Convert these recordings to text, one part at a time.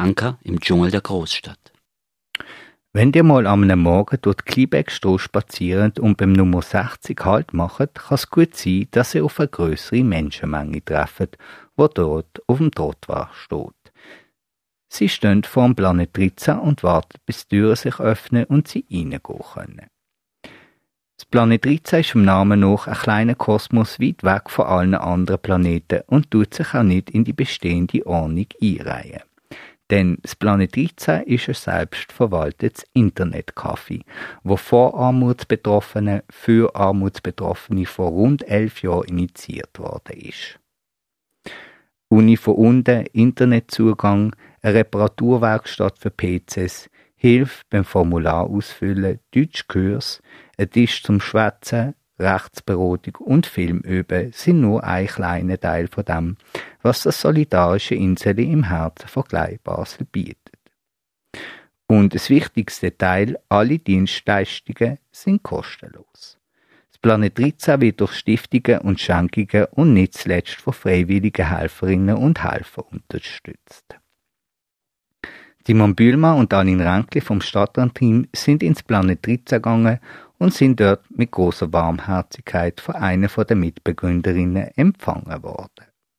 Anker im Dschungel der Großstadt. Wenn ihr mal am Morgen durch die Kleinbeckstrasse spazieren und beim Nummer 60 Halt macht, kann es gut sein, dass ihr auf eine grössere Menschenmenge trefft, die dort auf dem Trottoir steht. Sie stehen vor dem Planet 13 und warten, bis die Türen sich öffnen und sie reingehen können. Das Planet 13 ist im Namen nach ein kleiner Kosmos weit weg von allen anderen Planeten und tut sich auch nicht in die bestehende Ordnung einreihen. Denn das Planet 13 ist ein selbstverwaltetes Internetcafé, wo von Armutsbetroffenen für Armutsbetroffene vor rund 11 Jahren initiiert worden ist. Uni von unten, Internetzugang, eine Reparaturwerkstatt für PCs, Hilfe beim Formular ausfüllen, Deutschkurs, ein Tisch zum Schwätzen, Rechtsberatung und Filmüben sind nur ein kleiner Teil von dem, was das solidarische Inseli im Herzen von Kleinbasel bietet. Und das wichtigste Teil, alle Dienstleistungen sind kostenlos. Das Planet 13 wird durch Stiftungen und Schenkungen und nicht zuletzt von freiwilligen Helferinnen und Helfern unterstützt. Simon Bühlmann und Aline Ränkli vom Stadtlandteam sind ins Planet 13 gegangen und sind dort mit großer Warmherzigkeit von einer der Mitbegründerinnen empfangen worden.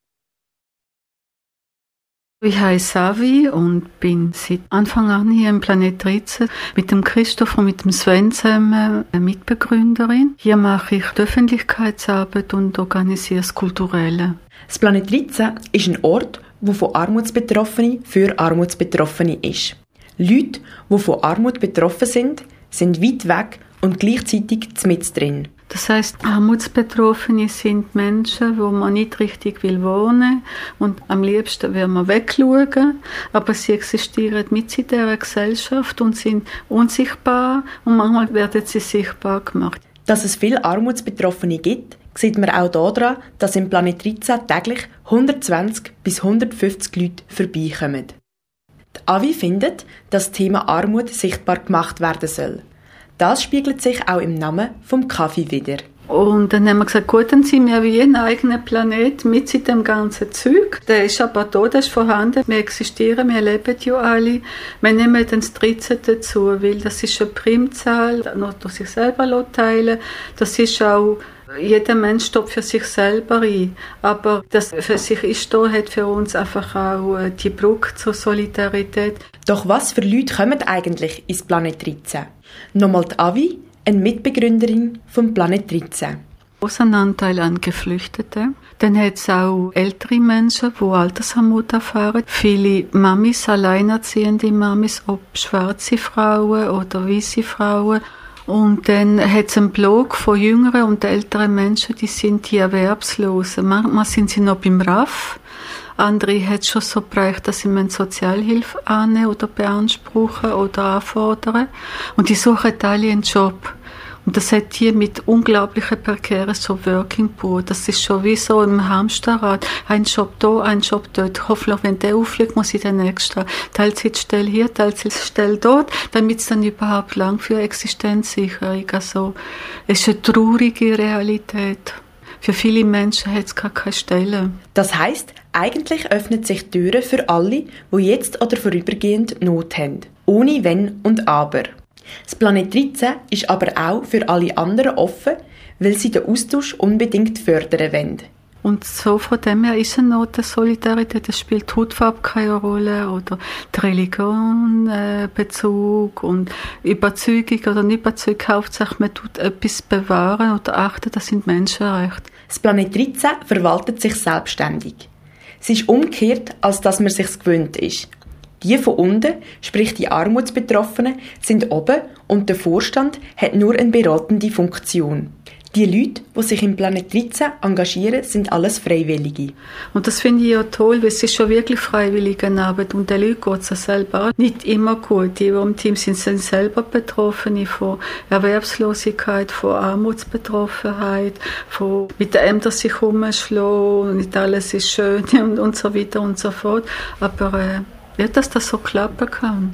Ich heiße Savi und bin seit Anfang an hier im Planet 13 mit dem Christoph und mit dem Sven zusammen eine Mitbegründerin. Hier mache ich die Öffentlichkeitsarbeit und organisiere das Kulturelle. Das Planet 13 ist ein Ort, wo von Armutsbetroffenen für Armutsbetroffene ist. Leute, die von Armut betroffen sind weit weg und gleichzeitig mit drin. Das heisst, Armutsbetroffene sind Menschen, wo man nicht richtig wohnen will und am liebsten will man wegschauen, aber sie existieren mit in dieser Gesellschaft und sind unsichtbar und manchmal werden sie sichtbar gemacht. Dass es viele Armutsbetroffene gibt, sieht man auch daran, dass im Planet 13 täglich 120 bis 150 Leute vorbeikommen. Die AVI findet, dass das Thema Armut sichtbar gemacht werden soll. Das spiegelt sich auch im Namen vom Kaffee wider. Und dann haben wir gesagt, gut, dann sind wir wie ein eigener Planet mit in dem ganzen Zeug. Der ist aber da, der ist vorhanden. Wir existieren, wir leben ja alle. Wir nehmen dann das 13 dazu, weil das ist eine Primzahl, noch durch sich selber teilen. Das ist auch, jeder Mensch steht für sich selber ein. Aber das für sich ist da, hat für uns einfach auch die Brücke zur Solidarität. Doch was für Leute kommen eigentlich ins Planet 13? Nochmal die Avi, eine Mitbegründerin vom Planet 13. Großen Anteil an Geflüchteten. Dann hat es auch ältere Menschen, die Altersarmut erfahren. Viele Mamis, alleinerziehende Mamis, ob schwarze Frauen oder weiße Frauen. Und dann hat es einen Blog von jüngeren und älteren Menschen, die sind die Erwerbslosen. Manchmal sind sie noch beim RAF. Andere hat es schon so bereicht, dass sie Sozialhilfe annehmen oder beanspruchen oder anfordern. Und die suchen alle einen Job. Und das hat hier mit unglaublichen prekären so Working Poor. Das ist schon wie so im Hamsterrad. Ein Job da, ein Job dort. Hoffentlich, wenn der aufliegt, muss ich den nächsten. Teilzeitstelle hier, Teilzeitstelle dort, damit es dann überhaupt lang für Existenzsicherung. Also, es ist eine traurige Realität. Für viele Menschen hat es gar keine Stelle. Das heisst, eigentlich öffnen sich Türen für alle, die jetzt oder vorübergehend Not haben. Ohne Wenn und Aber. Das Planet 13 ist aber auch für alle anderen offen, weil sie den Austausch unbedingt fördern wollen. Und so von dem her ist eine Not der Solidarität. Es spielt die Hautfarbe keine Rolle oder die Religion, Bezug und Überzeugung oder nicht Überzeugung. Hauptsache, man tut etwas bewahren oder achten, das sind Menschenrechte. Das Planet 13 verwaltet sich selbstständig. Es ist umgekehrt, als dass man sich's gewöhnt ist. Die von unten, sprich die Armutsbetroffenen, sind oben und der Vorstand hat nur eine beratende Funktion. Die Leute, die sich im Planet 13 engagieren, sind alles Freiwillige. Und das finde ich ja toll, weil es ist schon wirklich freiwillige Arbeit und den Leuten geht es selber nicht immer gut. Die, die im Team sind selber Betroffene von Erwerbslosigkeit, von Armutsbetroffenheit, von mit den Ämtern sich rumschlagen, nicht alles ist schön und so weiter und so fort. Aber dass das so klappen kann.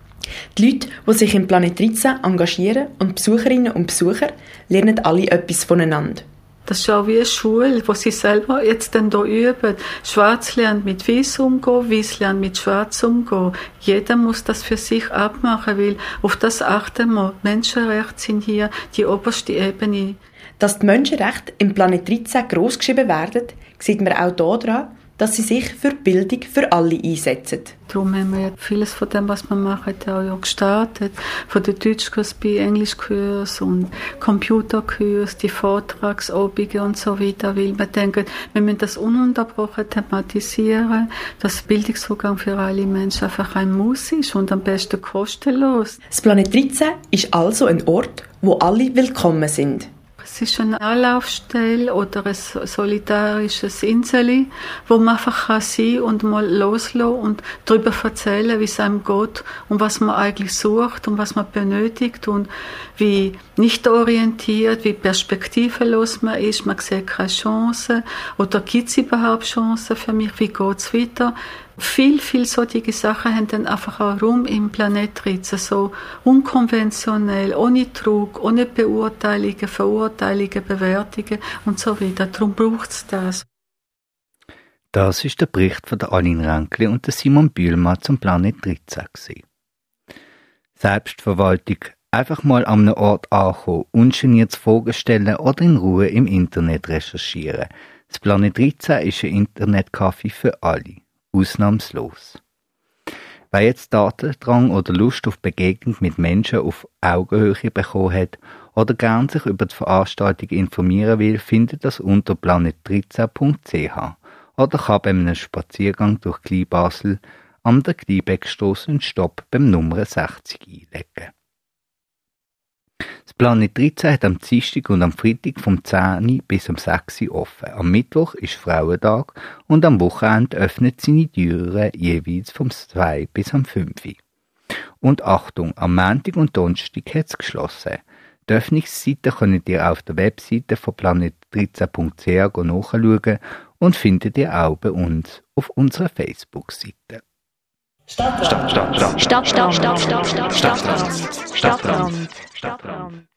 Die Leute, die sich im Planet 13 engagieren und Besucherinnen und Besucher lernen alle etwas voneinander. Das ist auch wie eine Schule, wo sie selber jetzt dann da üben. Schwarz lernt mit Weiß umgehen, Weiß lernt mit Schwarz umgehen. Jeder muss das für sich abmachen, weil auf das achten wir. Menschenrechte sind hier die oberste Ebene. Dass die Menschenrechte im Planet 13 grossgeschrieben werden, sieht man auch daran, dass sie sich für Bildung für alle einsetzen. Darum haben wir vieles von dem, was wir machen, auch gestartet. Von den Deutschkurs bei Englischkurs und Computerkurs, die Vortragsabende und so weiter, weil wir denken, wir müssen das ununterbrochen thematisieren, dass Bildungszugang für alle Menschen einfach ein Muss ist und am besten kostenlos. Das Planet 13 ist also ein Ort, wo alle willkommen sind. Es ist eine Anlaufstelle oder ein solidarisches Inseli, wo man einfach sein kann und mal loslassen und darüber erzählen, wie es einem geht und was man eigentlich sucht und was man benötigt und wie nicht orientiert, wie perspektivenlos man ist. Man sieht keine Chancen oder gibt es überhaupt Chancen für mich, wie geht es weiter? Viel solche Sachen haben dann einfach auch Raum im Planet 13, so unkonventionell, ohne Druck, ohne Beurteilungen, Verurteilungen, Bewertungen und so weiter. Darum braucht es das. Das ist der Bericht von der Aline Ränkli und der Simon Bühlmann zum Planet 13 gewesen. Selbstverwaltung, einfach mal an einem Ort ankommen, ungeniert Fragen stellen oder in Ruhe im Internet recherchieren. Das Planet 13 ist ein Internetcafé für alle. Ausnahmslos. Wer jetzt Datendrang oder Lust auf Begegnung mit Menschen auf Augenhöhe bekommen hat oder gern sich über die Veranstaltung informieren will, findet das unter planet13.ch oder kann bei einem Spaziergang durch Kleinbasel an der Kleinbeckstrasse einen Stopp beim Nummer 60 einlegen. Das Planet 13 hat am Dienstag und am Freitag vom 10 bis am 6 offen. Am Mittwoch ist Frauentag und am Wochenende öffnet seine Türen jeweils vom 2 bis am 5. Und Achtung, am Montag und Donnerstag hat es geschlossen. Die Öffnungszeiten könnt ihr auf der Webseite von planet13.ch nachschauen und findet ihr auch bei uns auf unserer Facebook-Seite. Stadtrand.